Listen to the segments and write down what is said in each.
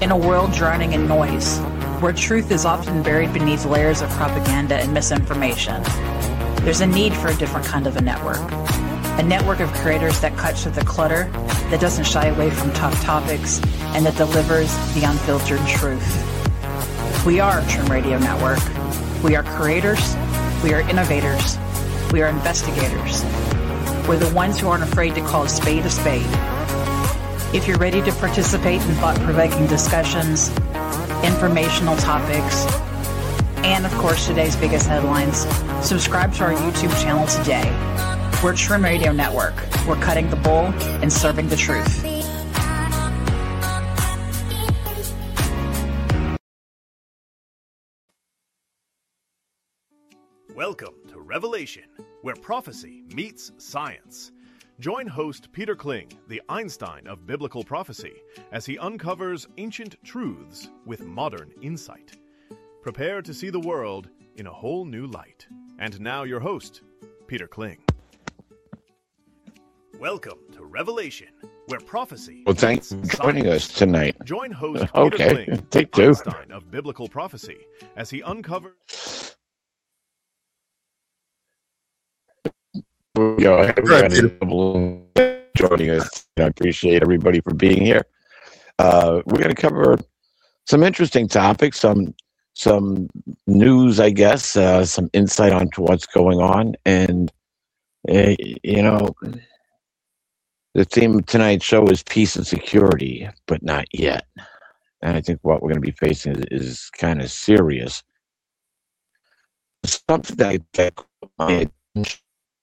In a world drowning in noise, where truth is often buried beneath layers of propaganda and misinformation, there's a need for a different kind of a network of creators that cuts through the clutter, that doesn't shy away from tough topics, and that delivers the unfiltered truth. We are Trim Radio Network. We are creators, we are innovators, we are investigators. We're the ones who aren't afraid to call a spade a spade. If you're ready to participate in thought-provoking discussions, informational topics, and of course today's biggest headlines, subscribe to our YouTube channel today. We're Trim Radio Network. We're cutting the bull and serving the truth. Welcome to Revelation, where prophecy meets science. Join host Peter Kling, the Einstein of biblical prophecy, as he uncovers ancient truths with modern insight. Prepare to see the world in a whole new light. And now your host, Peter Kling. Welcome to Revelation, where prophecy. Well, thanks for joining us tonight. Join host Peter Kling, take two. Einstein of biblical prophecy, as he uncovers. Everybody joining us. I appreciate everybody for being here. We're going to cover some interesting topics, some news, I guess, some insight onto what's going on, and the theme of tonight's show is peace and security, but not yet. And I think what we're going to be facing is kind of serious. Something that caught my attention.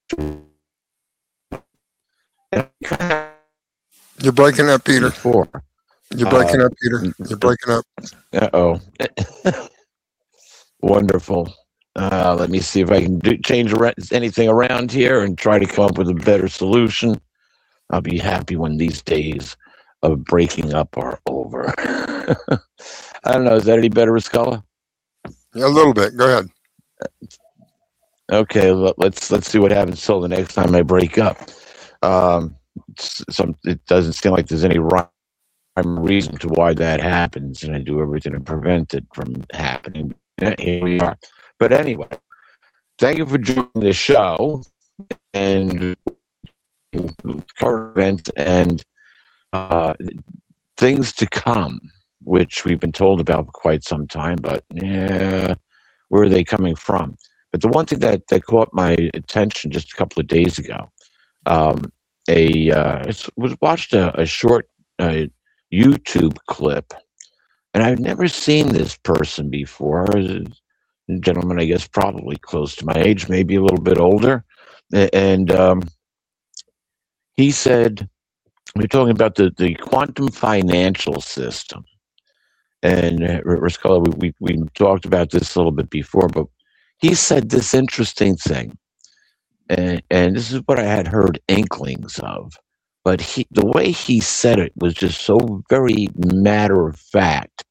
You're breaking up, Peter. You're breaking up, Peter. You're breaking up. Uh-oh. Wonderful. Let me see if I can change anything around here and try to come up with a better solution. I'll be happy when these days of breaking up are over. I don't know. Is that any better, Riscola? Yeah, a little bit. Go ahead. Okay, let's see what happens till the next time I break up. It doesn't seem like there's any rhyme or reason to why that happens, and I do everything to prevent it from happening. Here we are. But anyway, thank you for joining the show and current events and things to come, which we've been told about for quite some time. But where are they coming from? But the one thing that caught my attention just a couple of days ago, watched a short YouTube clip, and I've never seen this person before. A gentleman, I guess, probably close to my age, maybe a little bit older, and he said, we're talking about the quantum financial system, and Riscola, we talked about this a little bit before, but he said this interesting thing, and this is what I had heard inklings of, but the way he said it was just so very matter of fact.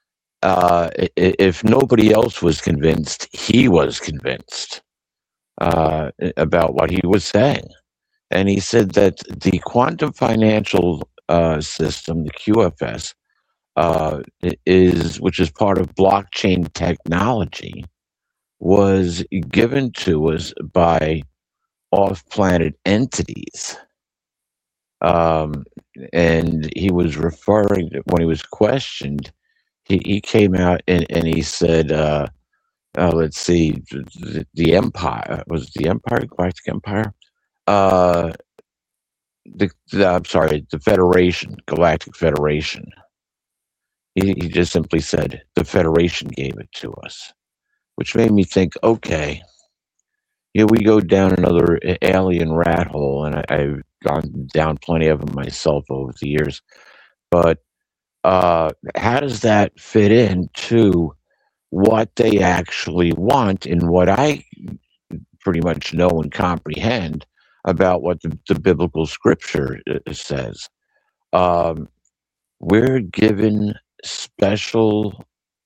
If nobody else was convinced, he was convinced about what he was saying. And he said that the quantum financial system, the QFS, which is part of blockchain technology, was given to us by off-planet entities. And he was referring to, when he was questioned, he came out and he said, let's see, the Empire, was it the Empire, Galactic Empire? The Federation, Galactic Federation. He just simply said, the Federation gave it to us. Which made me think, okay, we go down another alien rat hole, and I've gone down plenty of them myself over the years. But how does that fit into what they actually want and what I pretty much know and comprehend about what the biblical scripture says? We're given special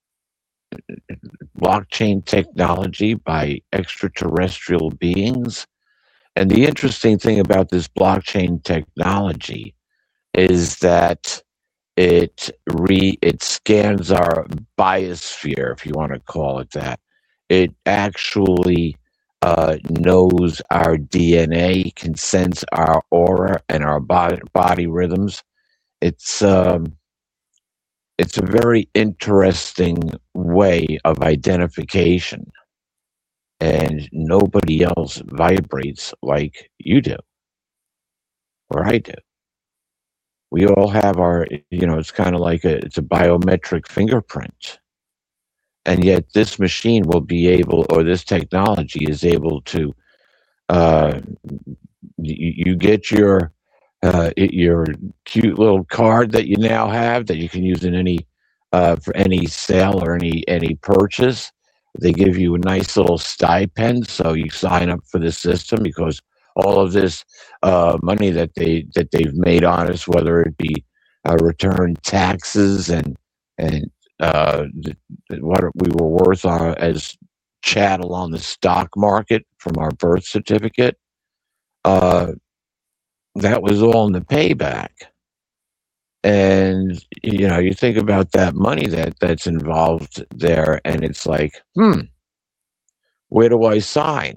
blockchain technology by extraterrestrial beings. And the interesting thing about this blockchain technology is that it scans our biosphere, if you want to call it that. It actually knows our DNA, can sense our aura and our body rhythms. It's a very interesting way of identification, and nobody else vibrates like you do, or I do. We all have our, it's kind of like it's a biometric fingerprint. And yet this machine will be able, or this technology is able to, you get your cute little card that you now have that you can use in any, for any sale or any purchase. They give you a nice little stipend, so you sign up for the system, because all of this money that they've made on us, whether it be return taxes and what we were worth as chattel on the stock market from our birth certificate, that was all in the payback. And you think about that money that's involved there, and it's like, where do I sign?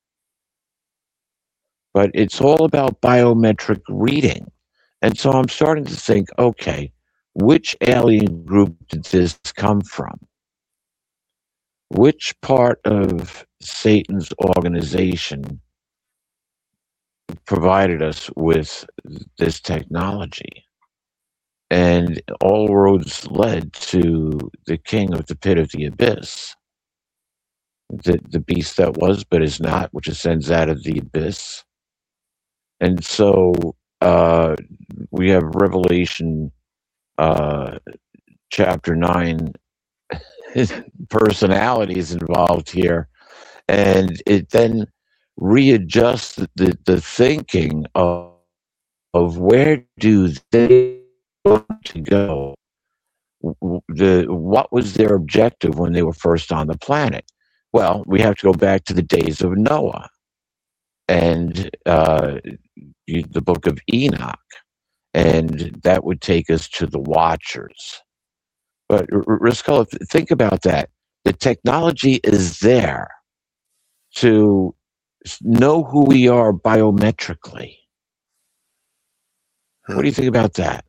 But it's all about biometric reading. And so I'm starting to think, okay, which alien group did this come from? Which part of Satan's organization provided us with this technology? And all roads led to the king of the pit of the abyss, the beast that was but is not, which ascends out of the abyss. And so we have Revelation chapter 9 personalities involved here, and it then readjusts the thinking of where do they want to go. What was their objective when they were first on the planet? Well, we have to go back to the days of Noah and the book of Enoch, and that would take us to the Watchers. But Riscola, think about that. The technology is there to know who we are biometrically. What do you think about that?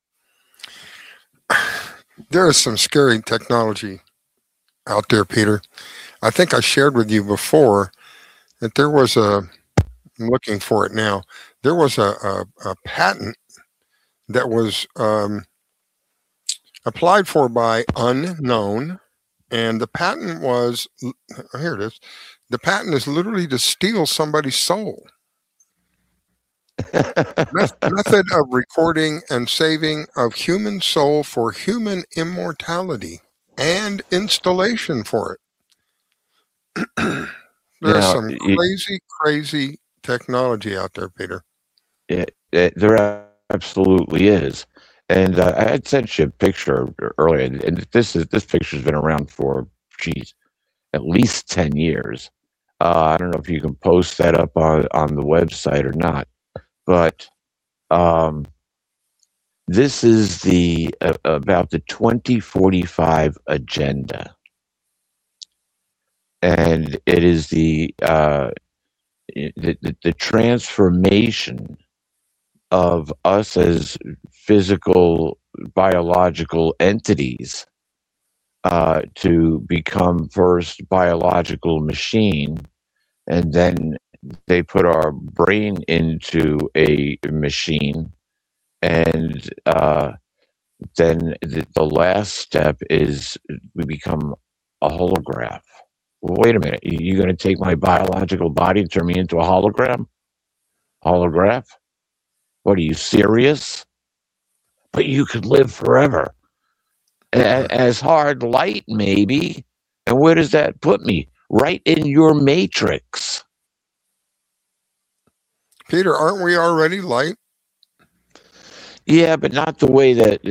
There is some scary technology out there, Peter. I think I shared with you before that there was I'm looking for it now. There was a patent that was applied for by unknown, and the patent was, here it is. The patent is literally to steal somebody's soul. Method of recording and saving of human soul for human immortality and installation for it. There's some crazy technology out there, Peter. There absolutely is. And I had sent you a picture earlier, and this picture's been around for, at least 10 years. I don't know if you can post that up on the website or not, but this is about the 2045 agenda, and it is the transformation of us as physical, biological entities to become first biological machine, and then they put our brain into a machine, and then the last step is we become a holograph. Well, wait a minute, you're going to take my biological body and turn me into a hologram? Holograph? What, are you serious? But you could live forever. As hard light, maybe. And where does that put me? Right in your matrix. Peter, aren't we already light? Yeah, but not the way that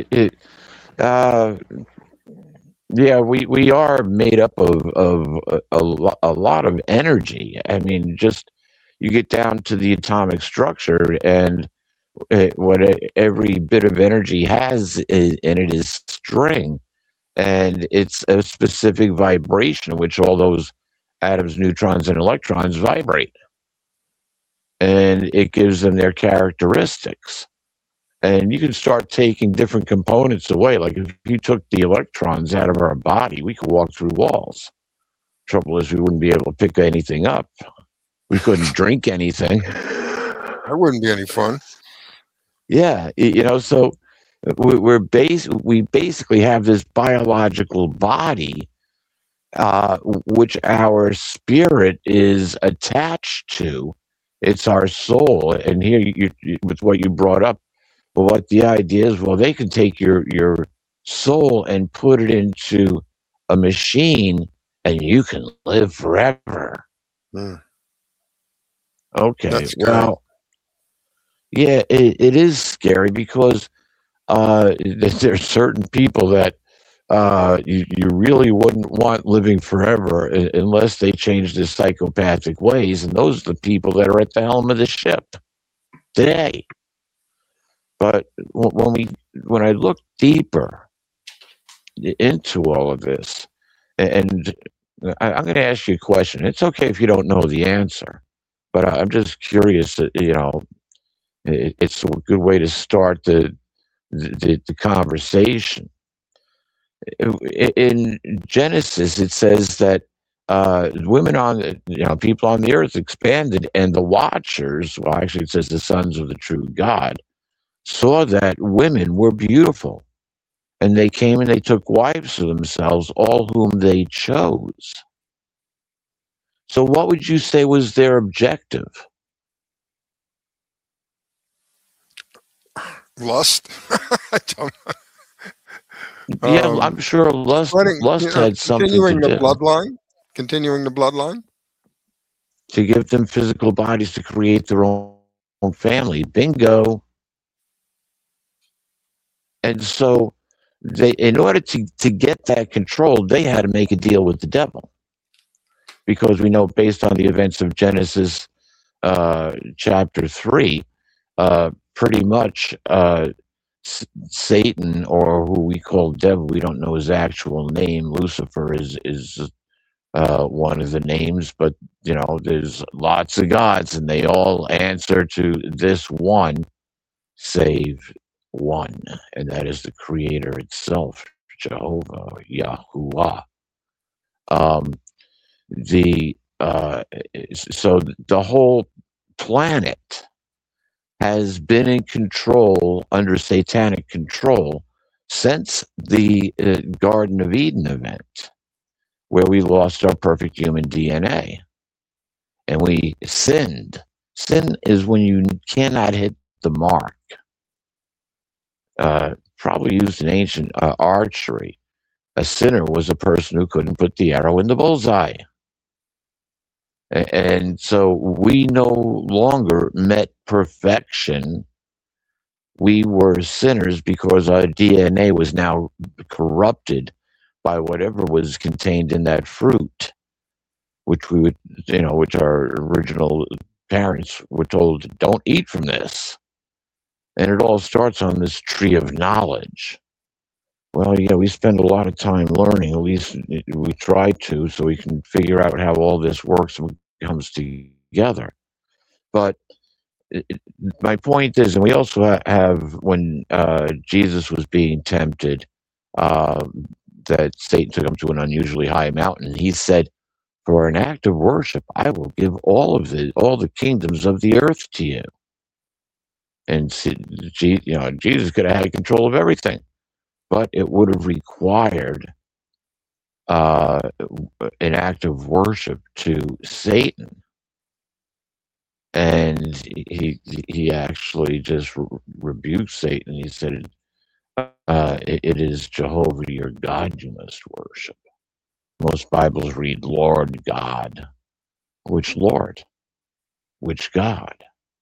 we are made up of a lot of energy. I mean, just you get down to the atomic structure, and every bit of energy has in it is string, and it's a specific vibration in which all those atoms, neutrons, and electrons vibrate, and it gives them their characteristics. And you can start taking different components away. Like if you took the electrons out of our body, we could walk through walls. Trouble is, we wouldn't be able to pick anything up. We couldn't drink anything. That wouldn't be any fun. Yeah, so we basically have this biological body, which our spirit is attached to. It's our soul. And here, with what you brought up, but what the idea is, well, they can take your soul and put it into a machine, and you can live forever. Okay, well, yeah, it is scary because there's certain people that you really wouldn't want living forever unless they change their psychopathic ways, and those are the people that are at the helm of the ship today. But when I look deeper into all of this, and I'm going to ask you a question. It's okay if you don't know the answer, but I'm just curious. It's a good way to start the conversation. In Genesis, it says that women people on the earth expanded, and the watchers, well, actually, it says the sons of the true God, saw that women were beautiful, and they came and they took wives for themselves, all whom they chose. So what would you say was their objective? Lust? I don't know. Yeah, I'm sure lust had something to do. Continuing the bloodline? To give them physical bodies to create their own family. Bingo. And so in order to get that control, they had to make a deal with the devil. Because we know, based on the events of Genesis chapter 3, pretty much Satan, or who we call devil, we don't know his actual name. Lucifer is one of the names, but there's lots of gods, and they all answer to this one, save one, and that is the Creator itself, Jehovah, Yahuwah. So the whole planet has been in control, under satanic control, since the Garden of Eden event, where we lost our perfect human DNA and we sinned. Sin is when you cannot hit the mark. Probably used in ancient archery. A sinner was a person who couldn't put the arrow in the bullseye. And so we no longer met perfection. We were sinners because our DNA was now corrupted by whatever was contained in that fruit, which which our original parents were told, don't eat from this. And it all starts on this tree of knowledge. Well, we spend a lot of time learning, at least we try to, so we can figure out how all this works and comes together. But my point is, and we also have, when Jesus was being tempted, that Satan took him to an unusually high mountain, he said, for an act of worship, I will give all the kingdoms of the earth to you. And Jesus could have had control of everything, but it would have required an act of worship to Satan. And he actually just rebuked Satan. He said, it is Jehovah your God you must worship. Most Bibles read Lord God. Which Lord? Which God?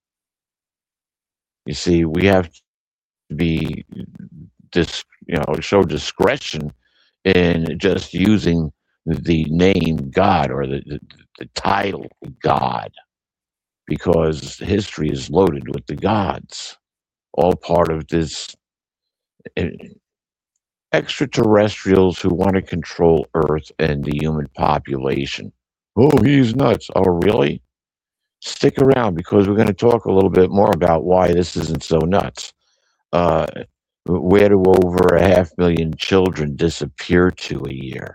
You see, we have to be show discretion in just using the name God, or the title God, because history is loaded with the gods. all part of this extraterrestrials who want to control Earth and the human population. Oh, he's nuts. Oh, really? Stick around, because we're going to talk a little bit more about why this isn't so nuts. Where do over 500,000 children disappear to a year?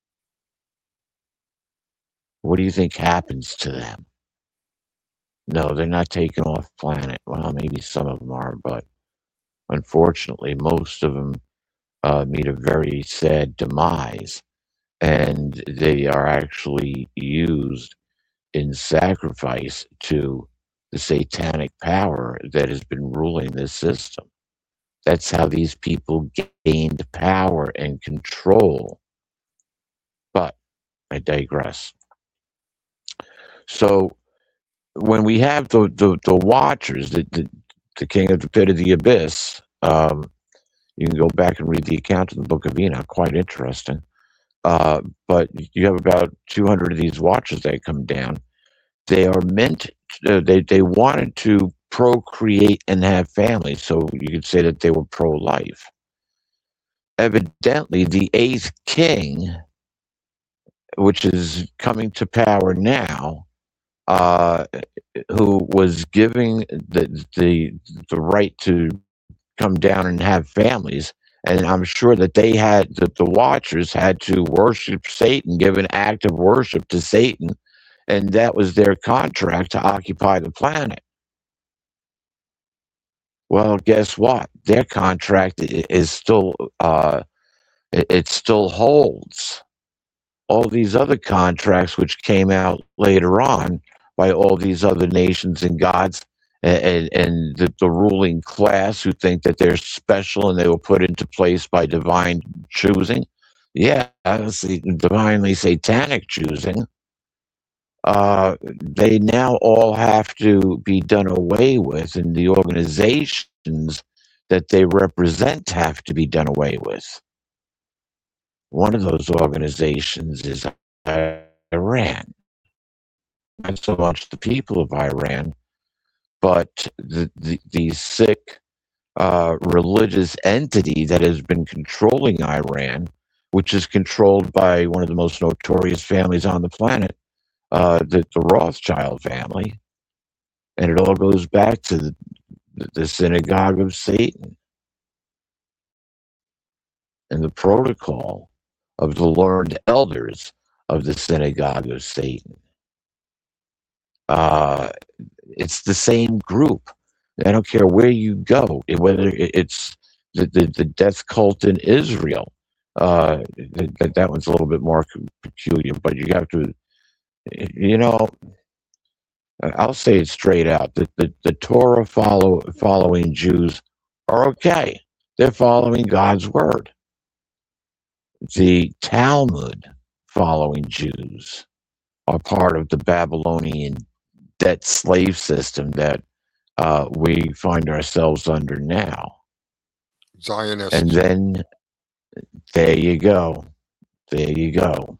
What do you think happens to them? No, they're not taken off planet. Well, maybe some of them are, but unfortunately, most of them meet a very sad demise, and they are actually used in sacrifice to the satanic power that has been ruling this system. That's how these people gained power and control. But I digress. So when we have the Watchers, the king of the pit of the abyss, you can go back and read the account in the Book of Enoch. Quite interesting. But you have about 200 of these Watchers that come down. They are meant. They wanted to procreate and have families, so you could say that they were pro-life. Evidently, the 8th king, which is coming to power now, who was giving the right to come down and have families, and I'm sure that they had that the Watchers had to worship Satan, give an act of worship to Satan, and that was their contract to occupy the planet. Well, guess what? Their contract is still it still holds. All these other contracts, which came out later on by all these other nations and gods, and the ruling class who think that they're special and they were put into place by divine choosing. Yeah, divinely satanic choosing. They now all have to be done away with, and the organizations that they represent have to be done away with. One of those organizations is Iran. Not so much the people of Iran, but the sick religious entity that has been controlling Iran, which is controlled by one of the most notorious families on the planet, the Rothschild family. And it all goes back to the synagogue of Satan and the protocol of the learned elders of the synagogue of Satan. It's the same group. I don't care where you go, whether it's the death cult in Israel. That one's a little bit more peculiar, but you have to, I'll say it straight out. The Torah following Jews are okay. They're following God's word. The Talmud following Jews are part of the Babylonian debt slave system that we find ourselves under now. Zionists. And then there you go. There you go.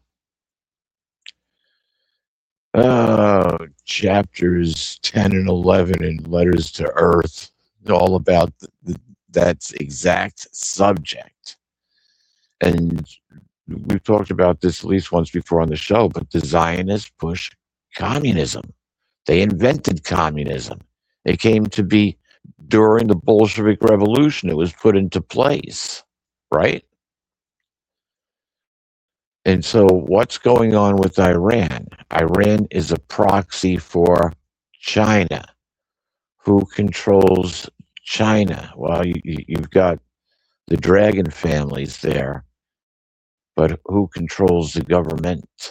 Chapters 10 and 11 in Letters to Earth, all about that exact subject. And we've talked about this at least once before on the show, but the Zionists push communism. They invented communism. It came to be during the Bolshevik Revolution. It was put into place, right? And so what's going on with Iran? Iran is a proxy for China. Who controls China? Well, you've got the dragon families there, but who controls the government?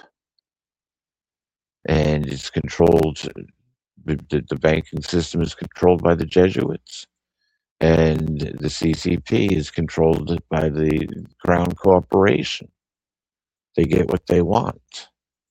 And it's controlled, the banking system is controlled by the Jesuits, and the CCP is controlled by the Crown Corporation. They get what they want.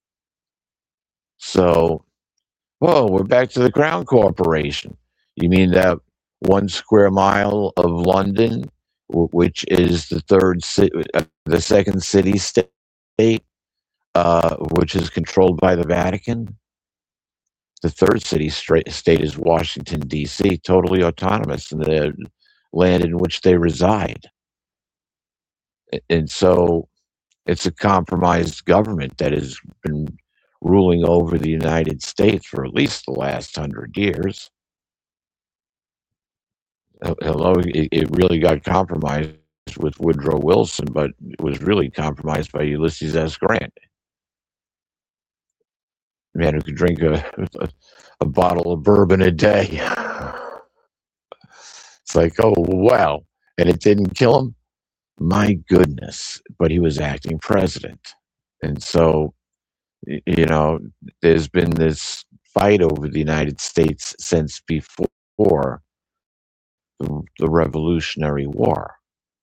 So, we're back to the Crown Corporation. You mean that 1 square mile of London, which is the second city state, which is controlled by the Vatican? The third state is Washington, D.C., totally autonomous in the land in which they reside. And so it's a compromised government that has been ruling over the United States for at least the last 100 years. Hello, it really got compromised with Woodrow Wilson, but it was really compromised by Ulysses S. Grant. A man who could drink a bottle of bourbon a day. It's like, oh, well, and it didn't kill him? My goodness, but he was acting president. And so, you know, there's been this fight over the United States since before the Revolutionary War.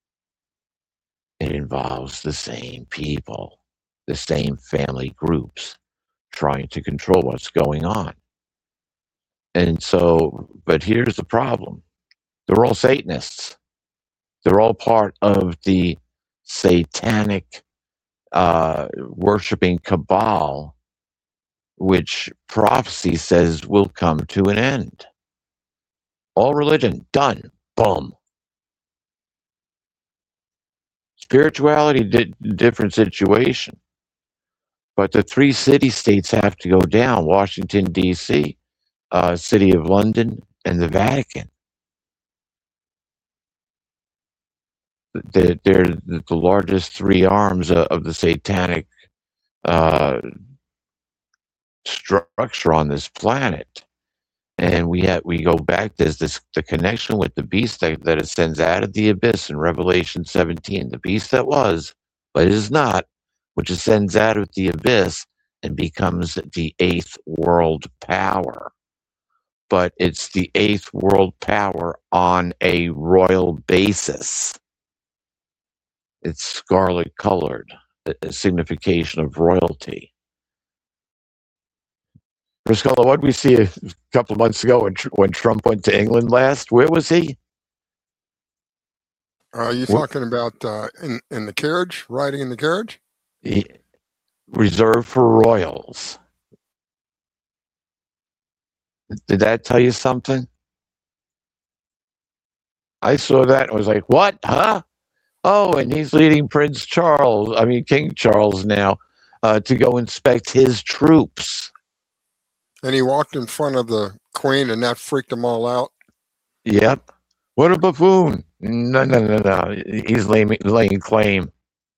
It involves the same people, the same family groups trying to control what's going on. And so, but here's the problem. They're all Satanists. They're all part of the satanic worshiping cabal, which prophecy says will come to an end. All religion, done. Boom. Spirituality, different situation. But the three city-states have to go down: Washington, D.C., City of London, and the Vatican. They're the largest three arms of the satanic structure on this planet. And we go back, there's the connection with the beast that ascends out of the abyss in Revelation 17. The beast that was, but is not, which ascends out of the abyss and becomes the eighth world power. But it's the eighth world power on a royal basis. It's scarlet colored, a signification of royalty. Priscilla, what did we see a couple of months ago when Trump went to England last? Where was he? Are you talking about in the carriage, riding in the carriage? Reserved for royals. Did that tell you something? I saw that and was like, what? Huh? Oh, and he's leading King Charles now, to go inspect his troops. And he walked in front of the Queen, and that freaked them all out. Yep. What a buffoon. No. He's laying claim.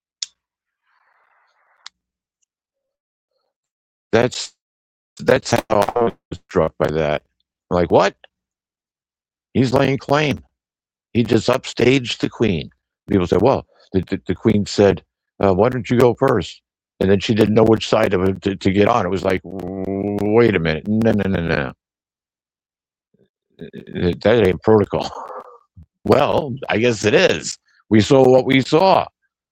That's how I was struck by that. I'm like, what? He's laying claim. He just upstaged the Queen. People say, well, the Queen said, why don't you go first? And then she didn't know which side of it to get on. It was like, wait a minute. No. That ain't protocol. Well, I guess it is. We saw what we saw.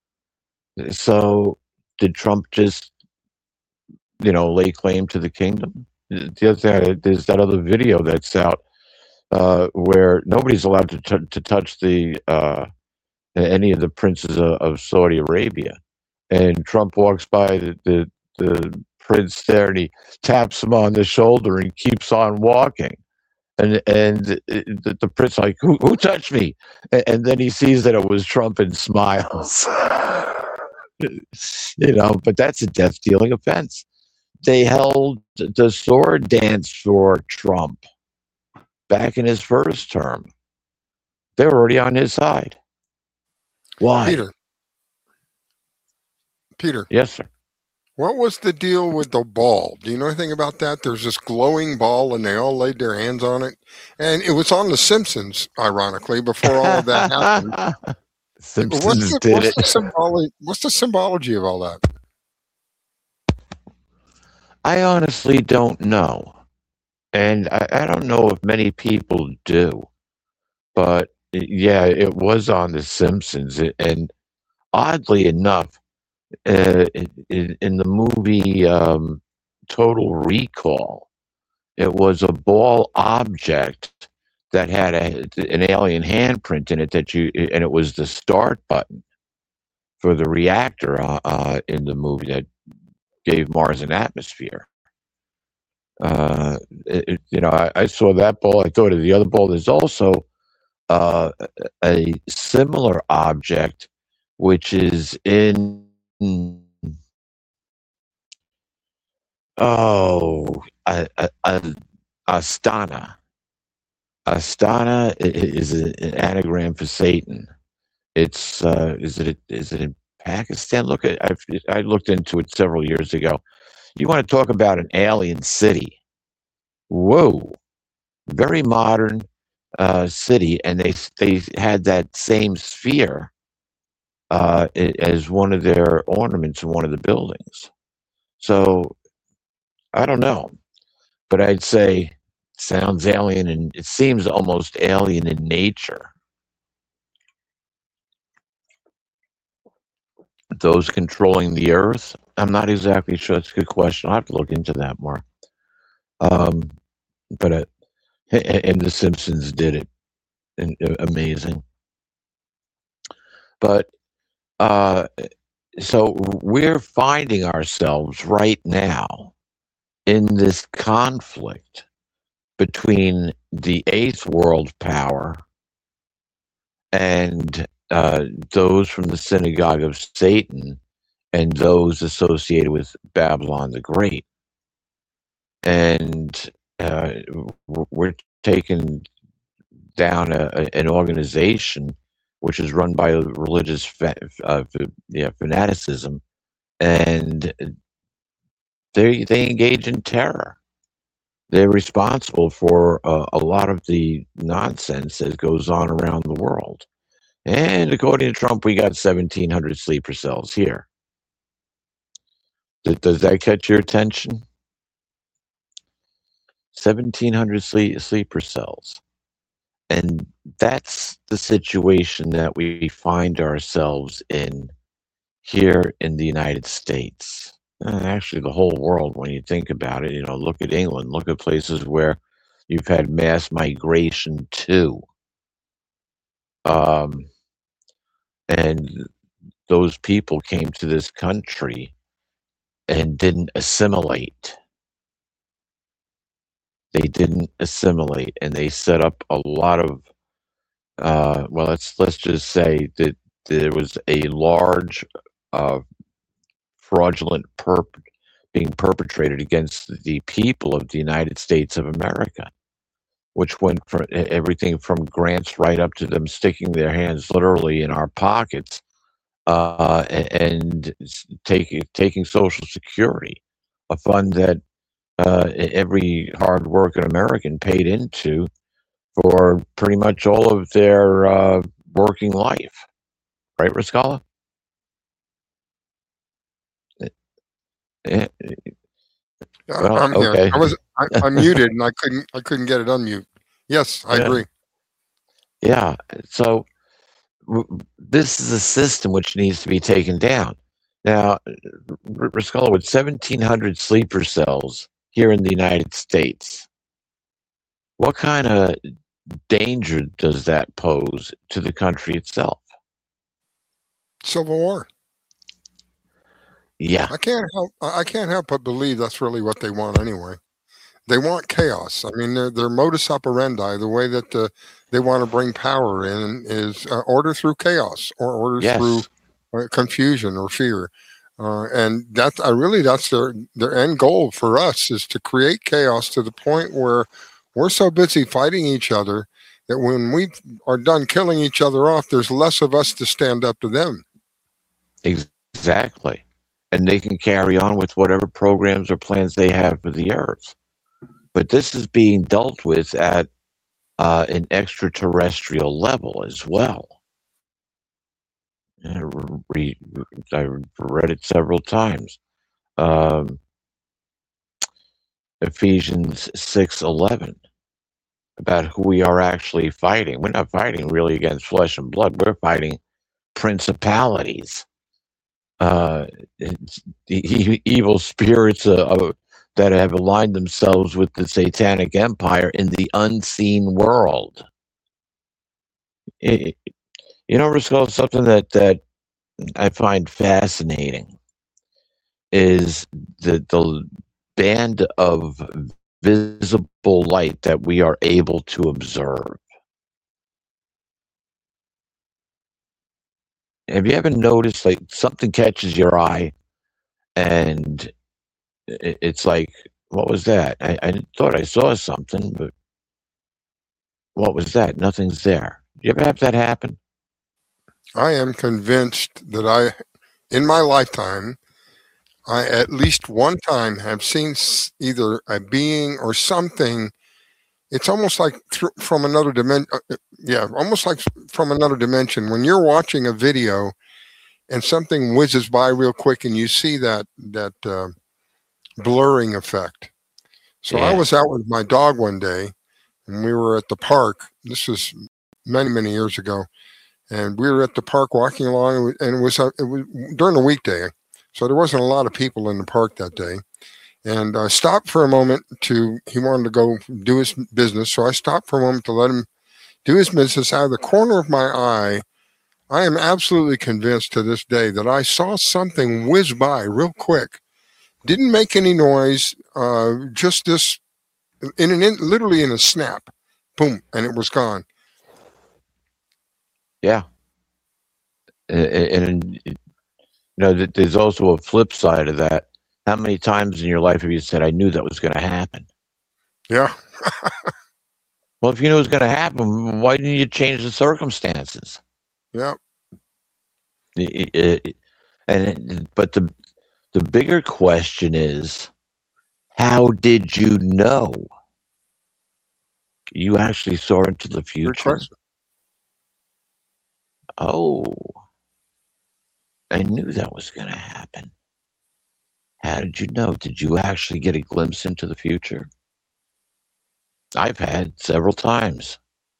So did Trump just, lay claim to the kingdom? The other thing, there's that other video that's out where nobody's allowed to touch any of the princes of Saudi Arabia. And Trump walks by the prince there, and he taps him on the shoulder and keeps on walking. And the prince like, who touched me? And then he sees that it was Trump and smiles. But that's a death-dealing offense. They held the sword dance for Trump back in his first term. They were already on his side. Why? Peter. Yes, sir. What was the deal with the ball? Do you know anything about that? There's this glowing ball, and they all laid their hands on it. And it was on The Simpsons, ironically, before all of that happened. Simpsons What's the symbology of all that? I honestly don't know. And I don't know if many people do. But, yeah, it was on The Simpsons. And oddly enough, in the movie Total Recall, it was a ball object that had an alien handprint in it and it was the start button for the reactor in the movie that gave Mars an atmosphere. I saw that ball. I thought of the other ball. There's also a similar object, which is in Astana. Astana is an anagram for Satan. It's is it in Pakistan? Look, I looked into it several years ago. You want to talk about an alien city? Whoa, very modern city, and they had that same sphere as one of their ornaments in one of the buildings. So I don't know, but I'd say sounds alien, and it seems almost alien in nature. Those controlling the Earth, I'm not exactly sure. That's a good question. I'll have to look into that more. But and The Simpsons did it, and amazing. But so we're finding ourselves right now in this conflict between the eighth world power and those from the synagogue of Satan and those associated with Babylon the Great. And we're taking down an organization which is run by religious fanaticism, and they engage in terror. They're responsible for a lot of the nonsense that goes on around the world. And according to Trump, we got 1,700 sleeper cells here. Does that catch your attention? 1,700 sleeper cells. And that's the situation that we find ourselves in here in the United States. Actually, the whole world, when you think about it. Look at England. Look at places where you've had mass migration to. And those people came to this country and didn't assimilate. They didn't assimilate, and they set up a lot of, let's just say that there was a large fraudulent being perpetrated against the people of the United States of America, which went for everything from grants right up to them sticking their hands literally in our pockets and taking Social Security, a fund that every hard-working American paid into for pretty much all of their working life. Right, Rascala? Yeah, I'm here. Okay. I'm muted and I couldn't get it unmute. Yes, I agree. Yeah. So this is a system which needs to be taken down. Now, Rascala, with 1,700 sleeper cells here in the United States, what kind of danger does that pose to the country itself? Civil war. Yeah. I can't help but believe that's really what they want anyway. They want chaos. I mean, their modus operandi, the way that they want to bring power in, is order through chaos or order through confusion or fear. And that's their end goal for us, is to create chaos to the point where we're so busy fighting each other that when we are done killing each other off, there's less of us to stand up to them. Exactly. And they can carry on with whatever programs or plans they have for the Earth. But this is being dealt with at an extraterrestrial level as well. I read it several times. Ephesians 6:11, about who we are actually fighting. We're not fighting really against flesh and blood. We're fighting principalities. Evil spirits that have aligned themselves with the Satanic Empire in the unseen world. Rascal, something that I find fascinating is the band of visible light that we are able to observe. Have you ever noticed, like, something catches your eye and it's like, what was that? I thought I saw something, but what was that? Nothing's there. Do you ever have that happen? I am convinced that in my lifetime, I at least one time have seen either a being or something. It's almost like from another dimension. Yeah, almost like from another dimension. When you're watching a video and something whizzes by real quick and you see that blurring effect. So I was out with my dog one day and we were at the park. This was many, many years ago. And we were at the park walking along, and it was during a weekday. So there wasn't a lot of people in the park that day. And I stopped for a moment he wanted to go do his business. So I stopped for a moment to let him do his business. Out of the corner of my eye, I am absolutely convinced to this day that I saw something whiz by real quick. Didn't make any noise, just this, literally in a snap, boom, and it was gone. Yeah. And there's also a flip side of that. How many times in your life have you said, I knew that was going to happen? Yeah. Well, if you knew it was going to happen, why didn't you change the circumstances? Yeah. But the bigger question is, how did you know? You actually saw into the future. Oh, I knew that was going to happen. How did you know? Did you actually get a glimpse into the future? I've had several times.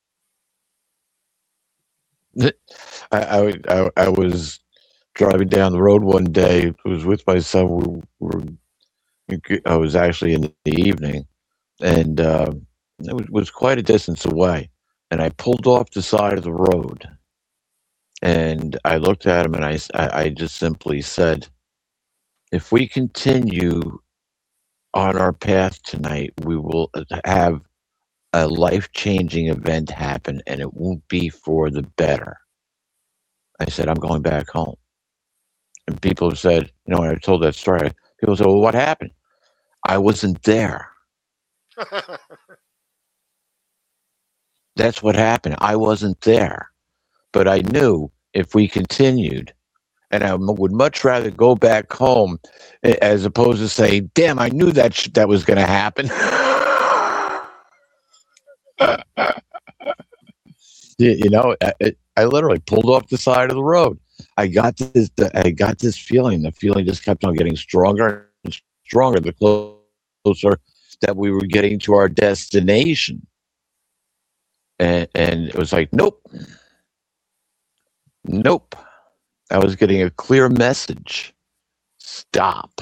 I was driving down the road one day. I was with my son. I was actually in the evening, and it was quite a distance away. And I pulled off the side of the road. And I looked at him and I just simply said, if we continue on our path tonight, we will have a life-changing event happen, and it won't be for the better. I said, I'm going back home. And people have said, when I told that story, people said, well, what happened? I wasn't there. That's what happened. I wasn't there. But I knew if we continued, and I would much rather go back home as opposed to say, damn, I knew that was going to happen. I literally pulled off the side of the road. I got this feeling. The feeling just kept on getting stronger and stronger the closer that we were getting to our destination. And it was like, nope. I was getting a clear message. Stop.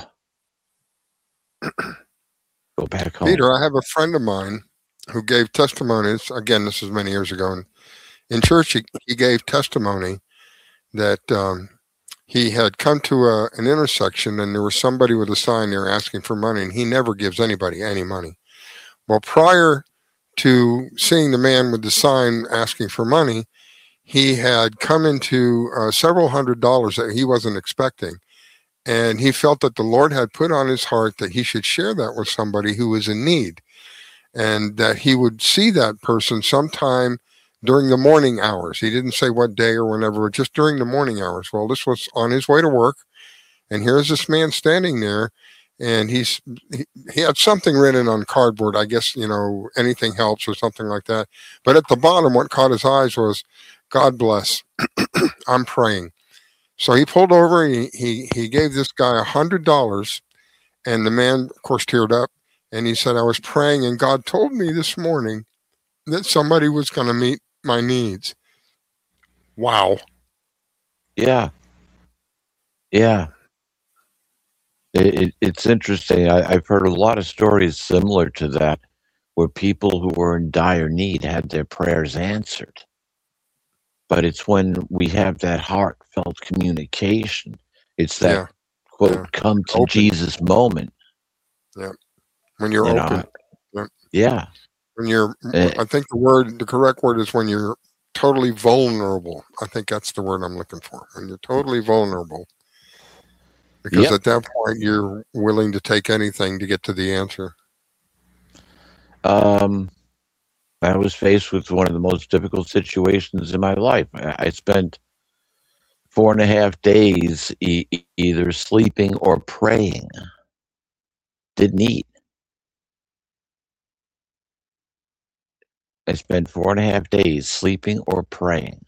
Go back home. Peter, I have a friend of mine who gave testimonies. Again, this was many years ago. And in church, he gave testimony that he had come to an intersection and there was somebody with a sign there asking for money, and he never gives anybody any money. Well, prior to seeing the man with the sign asking for money, he had come into several $100s that he wasn't expecting. And he felt that the Lord had put on his heart that he should share that with somebody who was in need, and that he would see that person sometime during the morning hours. He didn't say what day or whenever, but just during the morning hours. Well, this was on his way to work, and here's this man standing there, and he had something written on cardboard. I guess, anything helps or something like that. But at the bottom, what caught his eyes was, God bless. I'm praying. So he pulled over. He gave this guy $100, and the man, of course, teared up. And he said, I was praying, and God told me this morning that somebody was going to meet my needs. Wow. Yeah. It's interesting. I've heard a lot of stories similar to that, where people who were in dire need had their prayers answered. But it's when we have that heartfelt communication. It's that, quote, come to open. Jesus moment. Yeah. When you're open. Yeah. When you're, Uh, I think the correct word is when you're totally vulnerable. I think that's the word I'm looking for. When you're totally vulnerable, because yep. at that point you're willing to take anything to get to the answer. I was faced with one of the most difficult situations in my life. I spent 4.5 days either sleeping or praying. Didn't eat. I spent 4.5 days sleeping or praying.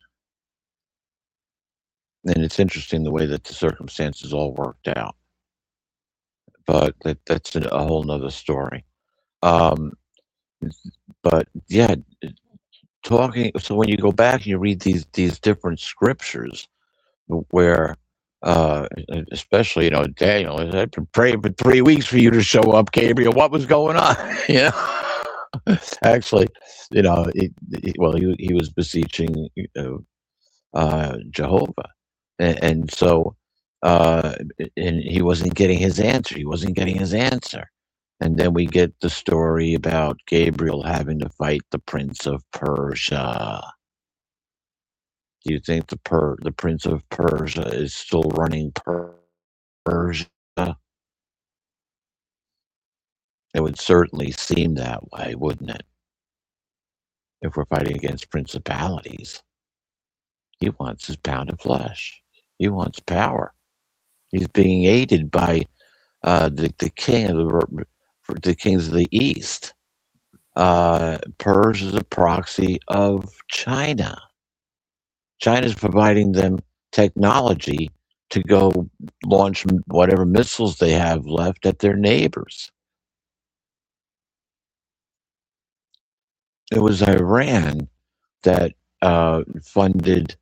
And it's interesting the way that the circumstances all worked out. But that's a whole nother story. Um, but yeah, talking. So when you go back and you read these different scriptures, where, especially Daniel, I've been praying for 3 weeks for you to show up, Gabriel. What was going on? Actually, he was beseeching Jehovah, and so and he wasn't getting his answer. And then we get the story about Gabriel having to fight the Prince of Persia. Do you think the Prince of Persia is still running Persia? It would certainly seem that way, wouldn't it? If we're fighting against principalities, he wants his pound of flesh. He wants power. He's being aided by the king of the kings of the East. Persia is a proxy of China. China's providing them technology to go launch whatever missiles they have left at their neighbors. It was Iran that funded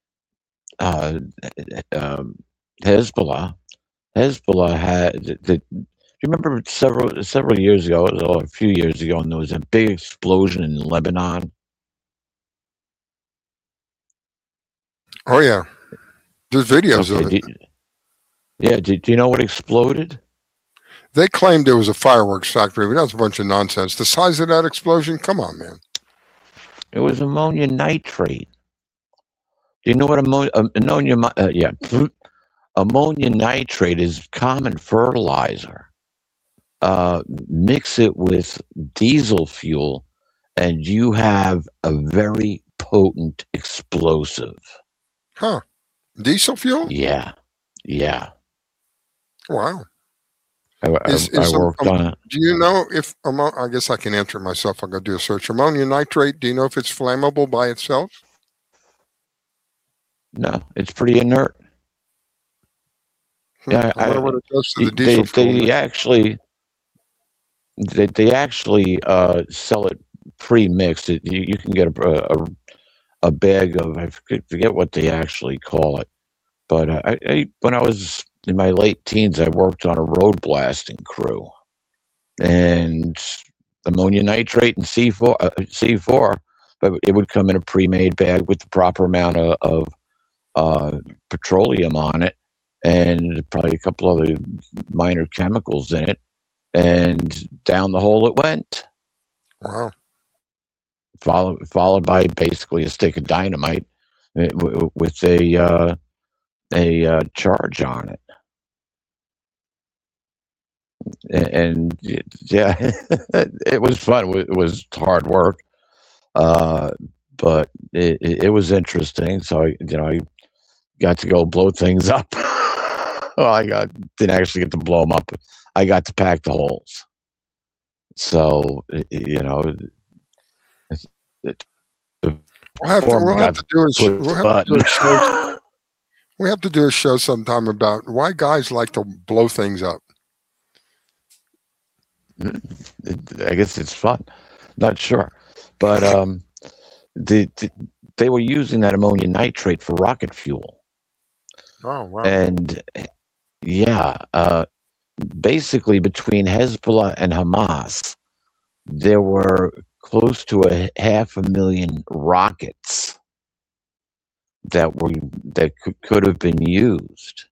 Hezbollah. Hezbollah had you remember several years ago, or a few years ago, and there was a big explosion in Lebanon. Oh yeah, there's videos of it. Do you know what exploded? They claimed it was a fireworks factory, but that's a bunch of nonsense. The size of that explosion? Come on, man. It was ammonium nitrate. Do you know what ammonium nitrate is? Common fertilizer. Mix it with diesel fuel, and you have a very potent explosive. Huh? Diesel fuel? Yeah. Wow. I worked on it. Do you know if I guess I can answer it myself. I'm going to do a search. Ammonium nitrate. Do you know if it's flammable by itself? No, it's pretty inert. Yeah, I wonder what it does to the diesel fuel. They actually sell it pre-mixed. You can get a bag of, I forget what they actually call it, but I when I was in my late teens, I worked on a road blasting crew, and ammonium nitrate and C4, but it would come in a pre-made bag with the proper amount of petroleum on it, and probably a couple other minor chemicals in it, and down the hole it went. Wow. Followed by basically a stick of dynamite with a charge on it. And yeah, it was fun. It was hard work, but it was interesting. So I got to go blow things up. Well, didn't actually get to blow them up. I got to pack the holes. So we'll have to do a show sometime about why guys like to blow things up. I guess it's fun. Not sure, but they were using that ammonium nitrate for rocket fuel. Oh wow! And yeah, basically between Hezbollah and Hamas, there were close to 500,000 rockets that could have been used.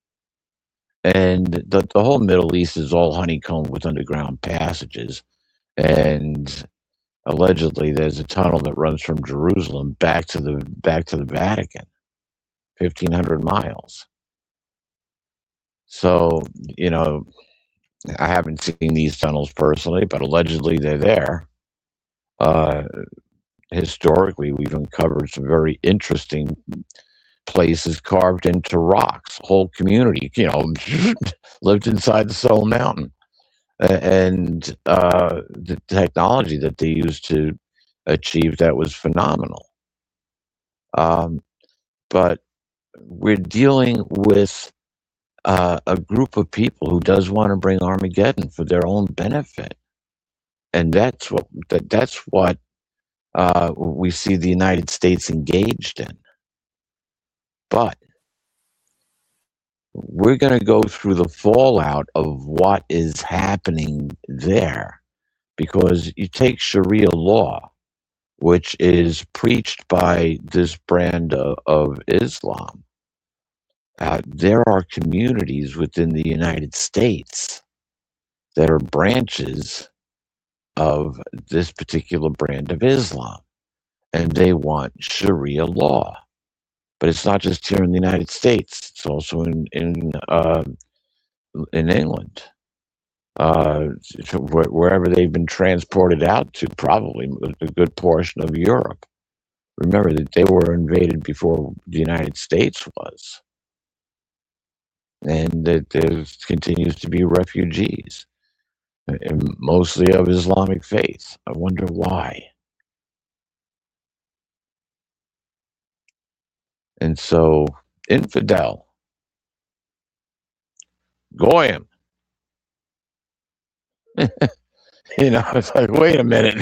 And the whole Middle East is all honeycombed with underground passages. and allegedly there's a tunnel that runs from Jerusalem back to the Vatican, 1,500 miles. So, I haven't seen these tunnels personally, but allegedly they're there. Historically, we've uncovered some very interesting places carved into rocks. Whole community, lived inside the Soul Mountain, and the technology that they used to achieve that was phenomenal. But we're dealing with a group of people who does want to bring Armageddon for their own benefit, and that's what we see the United States engaged in. But we're going to go through the fallout of what is happening there, because you take Sharia law, which is preached by this brand of Islam. There are communities within the United States that are branches of this particular brand of Islam, and they want Sharia law. But it's not just here in the United States; it's also in England, wherever they've been transported out to, probably a good portion of Europe. Remember that they were invaded before the United States was, and that there continues to be refugees, and mostly of Islamic faith. I wonder why. And so, infidel, goyim, it's like, wait a minute,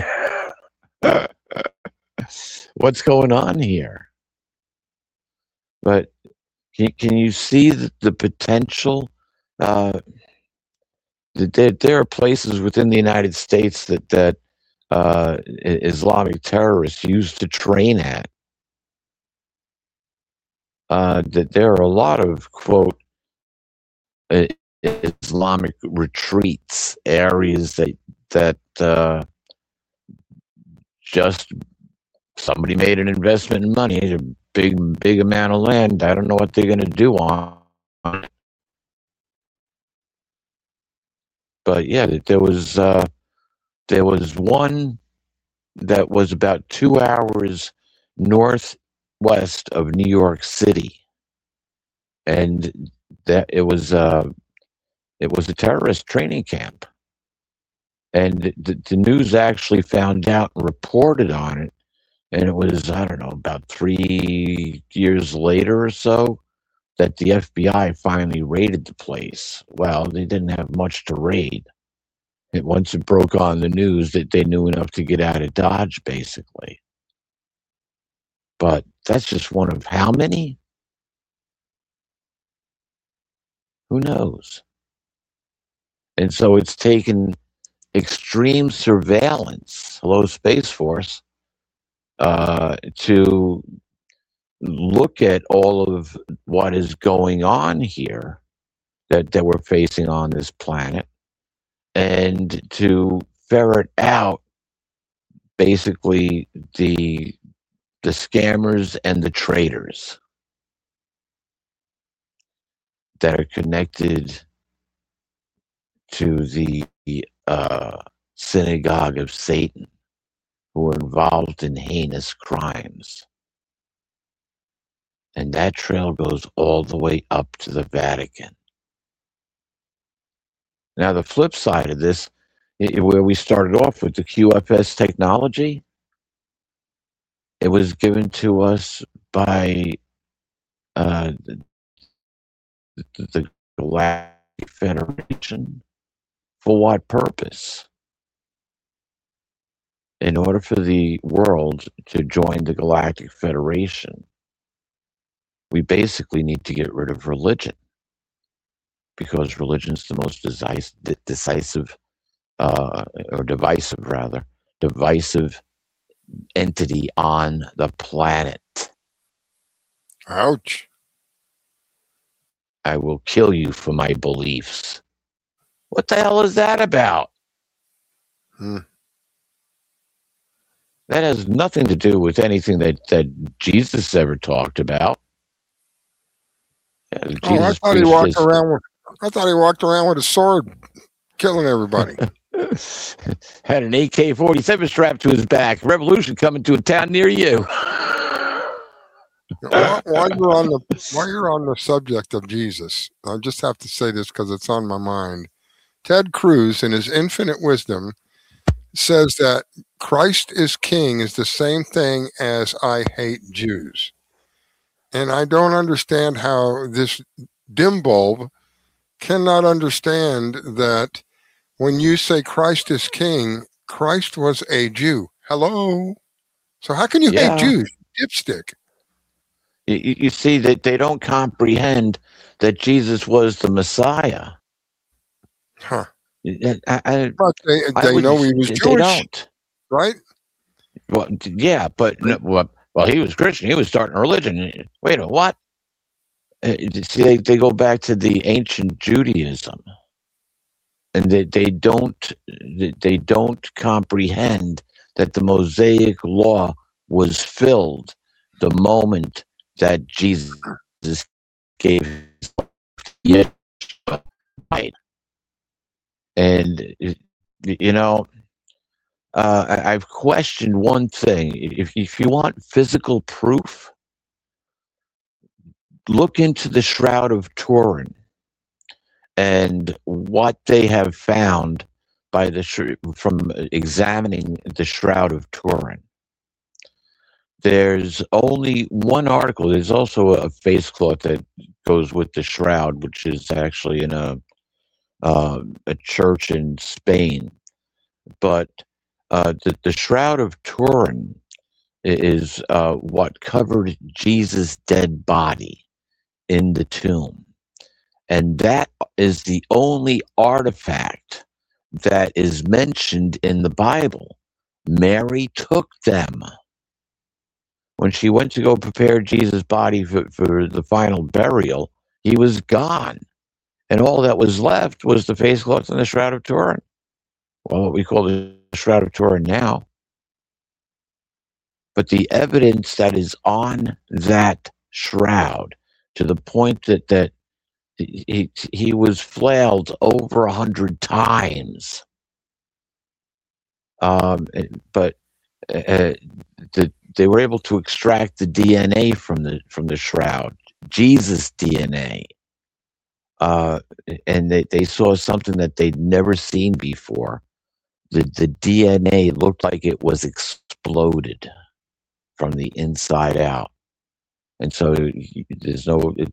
what's going on here? But can you see the potential? That there are places within the United States that Islamic terrorists used to train at. That there are a lot of, quote, Islamic retreats, areas that just somebody made an investment in money, a big amount of land. I don't know what they're going to do on it. But yeah, there was one that was about 2 hours northwest of New York City, and that it was a terrorist training camp, and the news actually found out and reported on it, and it was, I don't know, about 3 years later or so that the FBI finally raided the place. Well, they didn't have much to raid. Once it broke on the news, that they knew enough to get out of Dodge, basically. But that's just one of how many? Who knows? And so it's taken extreme surveillance, hello Space Force, to look at all of what is going on here that we're facing on this planet, and to ferret out basically the scammers and the traitors that are connected to the synagogue of Satan, who are involved in heinous crimes. And that trail goes all the way up to the Vatican. Now, the flip side of this, where we started off with the QFS technology, it was given to us by the Galactic Federation. For what purpose? In order for the world to join the Galactic Federation, we basically need to get rid of religion, because religion is the most divisive entity on the planet. Ouch. I will kill you for my beliefs. What the hell is that about? That has nothing to do with anything that Jesus ever talked about. I Jesus thought he preached walked his around with. I thought he walked around with a sword, killing everybody. had an AK-47 strapped to his back. Revolution coming to a town near you. While you're on the subject of Jesus, I just have to say this because it's on my mind. Ted Cruz, in his infinite wisdom, says that Christ is king is the same thing as I hate Jews. And I don't understand how this dim bulb cannot understand that when you say Christ is king, Christ was a Jew. Hello? So how can you hate Jews? Dipstick. You see that they don't comprehend that Jesus was the Messiah. Huh. But they know he was Jewish. They don't. Right? Well, yeah, but he was Christian. He was starting a religion. Wait a what? See, they go back to the ancient Judaism, and they don't comprehend that the Mosaic law was filled the moment that Jesus gave his life to Yeshua. And I've questioned one thing. If you want physical proof, look into the Shroud of Turin and what they have found from examining the Shroud of Turin. There's only one article. There's also a face cloth that goes with the shroud, which is actually in a church in Spain. But the Shroud of Turin is what covered Jesus' dead body in the tomb. And that is the only artifact that is mentioned in the Bible. Mary took them. When she went to go prepare Jesus' body for the final burial, he was gone. And all that was left was the face cloth and the Shroud of Turin. Well, what we call the Shroud of Turin now. But the evidence that is on that shroud, to the point that he was flailed over 100 times. But they were able to extract the DNA from the shroud, Jesus' DNA, and they saw something that they'd never seen before. The DNA looked like it was exploded from the inside out, and so there's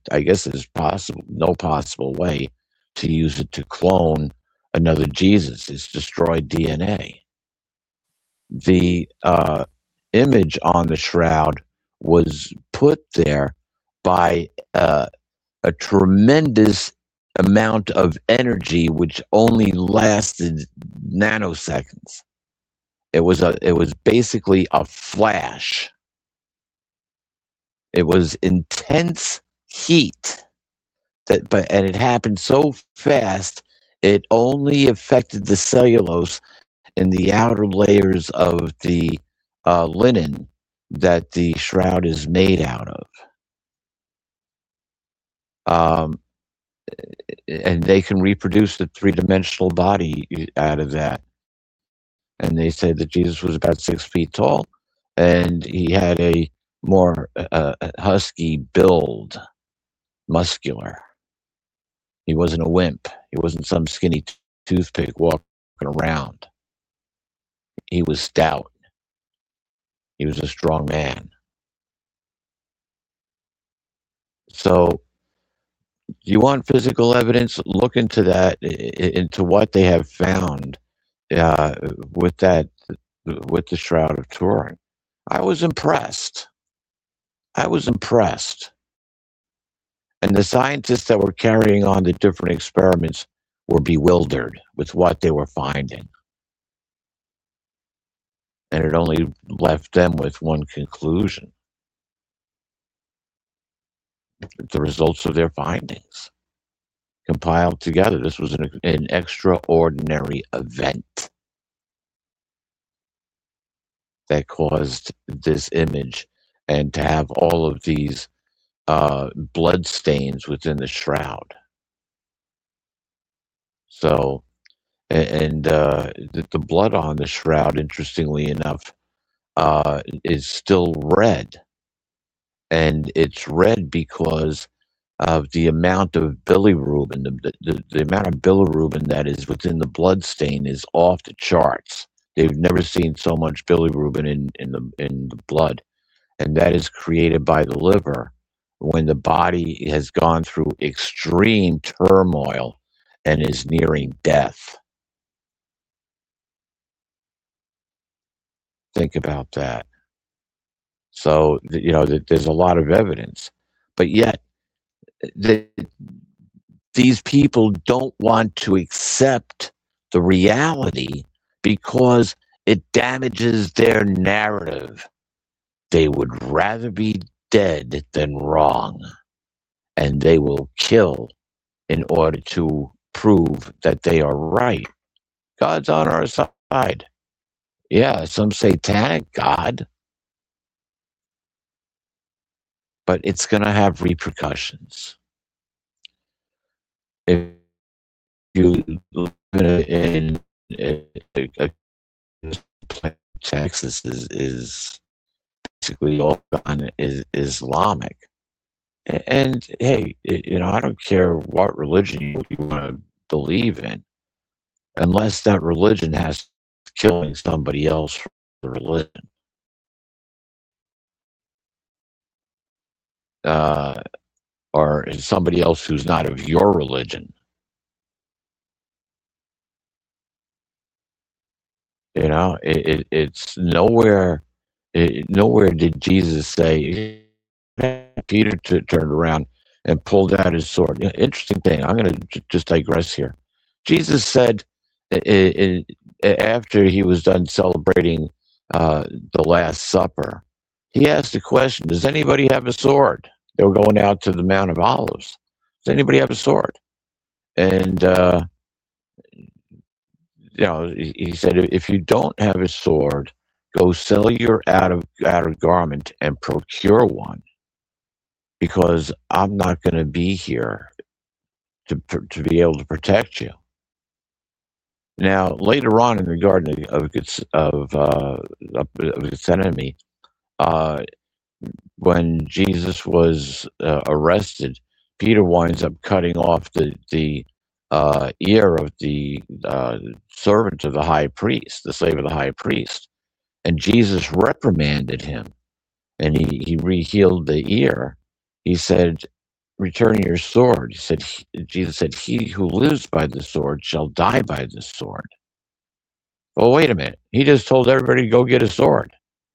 no possible way to use it to clone another Jesus. It's destroyed DNA. The image on the shroud was put there by a tremendous amount of energy, which only lasted nanoseconds. It was basically a flash. It was intense heat and it happened so fast it only affected the cellulose in the outer layers of the linen that the shroud is made out of. And they can reproduce the three-dimensional body out of that. And they said that Jesus was about 6 feet tall, and he had a more husky build, muscular. He wasn't a wimp. He wasn't some skinny toothpick walking around. He was stout. He was a strong man. So, you want physical evidence? Look into that, into what they have found with the Shroud of Turin. I was impressed. And the scientists that were carrying on the different experiments were bewildered with what they were finding. And it only left them with one conclusion: the results of their findings compiled together. This was an extraordinary event. that caused this image, and to have all of these blood stains within the shroud. So, and the blood on the shroud, interestingly enough, is still red. And it's red because of the amount of bilirubin. The amount of bilirubin that is within the blood stain is off the charts. They've never seen so much bilirubin in the blood. And that is created by the liver when the body has gone through extreme turmoil and is nearing death. Think about that. So, there's a lot of evidence, but yet these people don't want to accept the reality because it damages their narrative. They would rather be dead than wrong, and they will kill in order to prove that they are right. God's on our side. Yeah, some satanic God, but it's going to have repercussions. If you live in Texas is basically all gone is Islamic, and hey, I don't care what religion you want to believe in, unless that religion has killing somebody else for the religion. Or somebody else who's not of your religion. It's nowhere. Nowhere did Jesus say. Peter turned around and pulled out his sword. Interesting thing. I'm going to just digress here. Jesus said, after he was done celebrating the Last Supper, he asked the question, "Does anybody have a sword?" They were going out to the Mount of Olives. Does anybody have a sword? And, he said, if you don't have a sword, go sell your outer garment and procure one, because I'm not going to be here to be able to protect you. Now, later on in the Garden of Gethsemane, when Jesus was arrested, Peter winds up cutting off the ear of the servant of the high priest, the slave of the high priest. And Jesus reprimanded him, and he re-healed the ear. He said, "Return your sword." Jesus said, "He who lives by the sword shall die by the sword." Well, wait a minute. He just told everybody to go get a sword.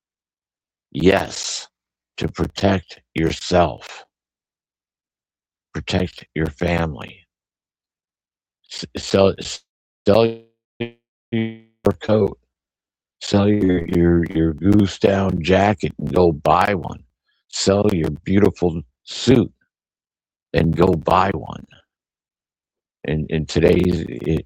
Yes, to protect yourself, protect your family. Sell your coat, sell your goose down jacket and go buy one. Sell your beautiful suit and go buy one. In today's,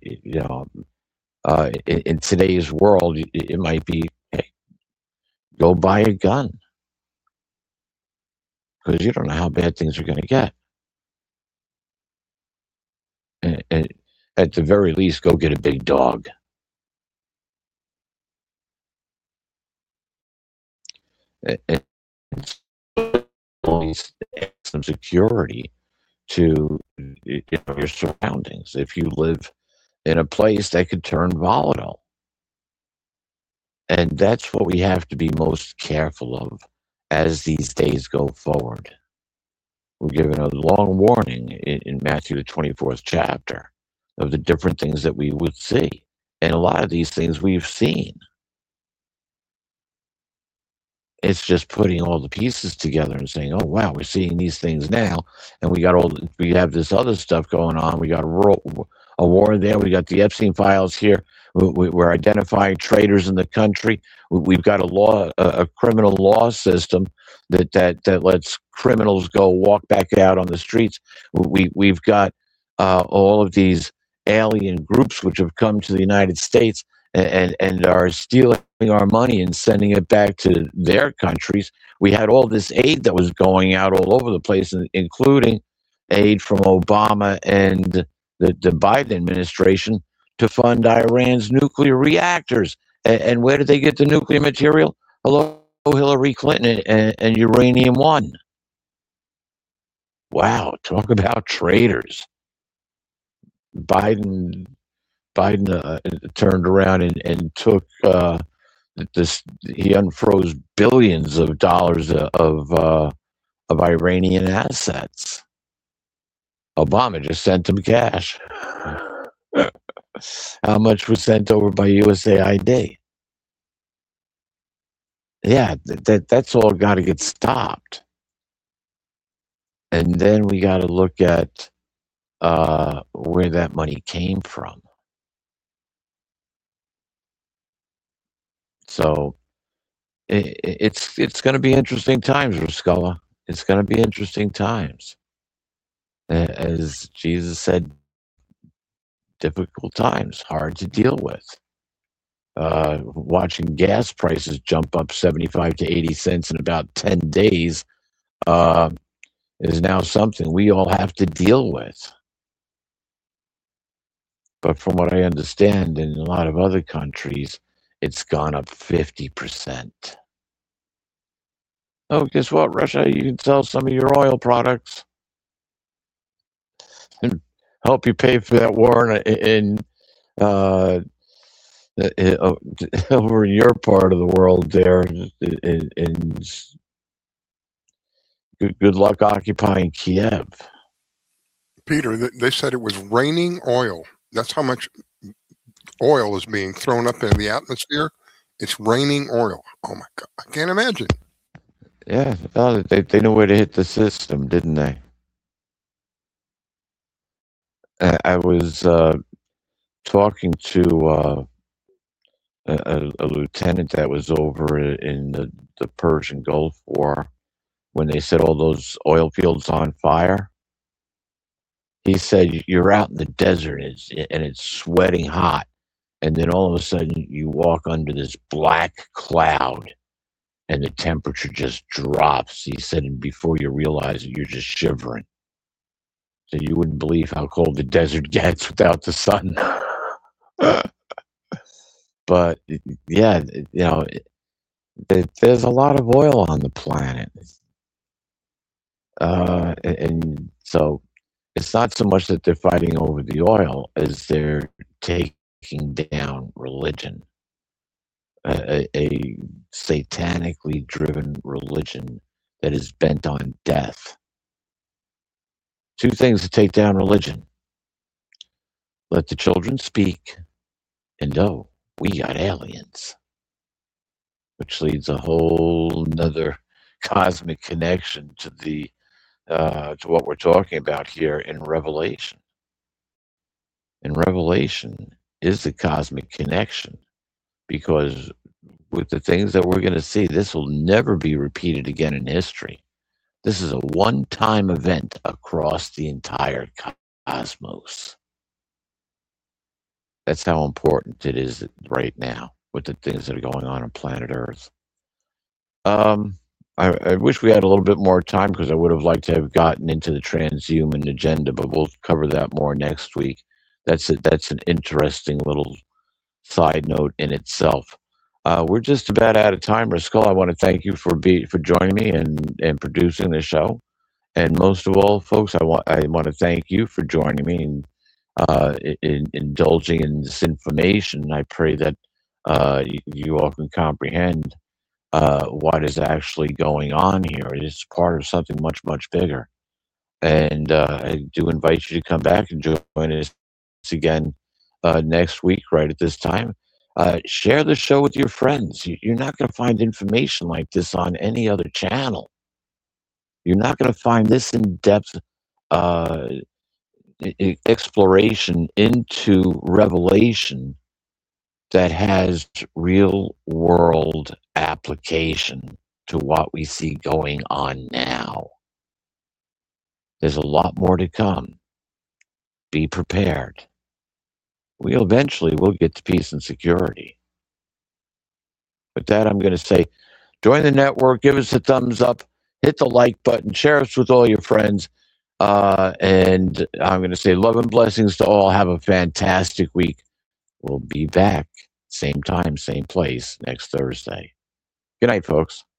in today's world, it might be, hey, go buy a gun, because you don't know how bad things are going to get. And at the very least, go get a big dog. And some security to your surroundings. If you live in a place that could turn volatile, and that's what we have to be most careful of as these days go forward. We're given a long warning in Matthew the 24th chapter of the different things that we would see, and a lot of these things we've seen. It's just putting all the pieces together and saying, "Oh wow, we're seeing these things now, and we have this other stuff going on. We got a war there. We got the Epstein files here. We're identifying traitors in the country. We've got a criminal law system that lets criminals go walk back out on the streets. We've got all of these alien groups which have come to the United States and are stealing our money and sending it back to their countries. We had all this aid that was going out all over the place, including aid from Obama and the Biden administration to fund Iran's nuclear reactors. And where did they get the nuclear material? Hello, Hillary Clinton and Uranium One. Wow, talk about traitors. Biden turned around and took this. He unfroze billions of dollars of Iranian assets. Obama just sent him cash. How much was sent over by USAID? Yeah, that's all got to get stopped. And then we got to look at where that money came from. So it's going to be interesting times, Ruscella. It's going to be interesting times. As Jesus said, difficult times, hard to deal with. Watching gas prices jump up 75 to 80 cents in about 10 days is now something we all have to deal with. But from what I understand, in a lot of other countries, it's gone up 50%. Oh, guess what, Russia? You can sell some of your oil products and help you pay for that war over in your part of the world there. And good luck occupying Kiev. Peter, they said it was raining oil. That's how much oil is being thrown up into the atmosphere. It's raining oil. Oh my God, I can't imagine. Yeah, they knew where to hit the system, didn't they? I was talking to a lieutenant that was over in the Persian Gulf War when they set all those oil fields on fire. He said, you're out in the desert and it's sweating hot. And then all of a sudden you walk under this black cloud and the temperature just drops. He said, and before you realize it, you're just shivering. So you wouldn't believe how cold the desert gets without the sun. But yeah, there's a lot of oil on the planet. And so it's not so much that they're fighting over the oil as they're taking down religion, a satanically driven religion that is bent on death. Two things to take down religion: let the children speak, and we got aliens, which leads a whole nother cosmic connection to to what we're talking about here in Revelation. And Revelation is the cosmic connection, because with the things that we're going to see, this will never be repeated again in history. This is a one-time event across the entire cosmos. That's how important it is right now with the things that are going on planet Earth. I wish we had a little bit more time, because I would have liked to have gotten into the transhuman agenda, but we'll cover that more next week. That's an interesting little side note in itself. We're just about out of time, Risco. I want to thank you for joining me and producing the show, and most of all, folks, I want to thank you for joining me and in indulging in this information. I pray that you all can comprehend what is actually going on here. It's part of something much, much bigger. And I do invite you to come back and join us again next week, right at this time. Share the show with your friends. You're not going to find information like this on any other channel. You're not going to find this in-depth exploration into Revelation that has real-world application to what we see going on now. There's a lot more to come. Be prepared. we'll get to peace and security. With that, I'm going to say, join the network, give us a thumbs up, hit the like button, share us with all your friends. And I'm going to say love and blessings to all. Have a fantastic week. We'll be back, same time, same place, next Thursday. Good night, folks.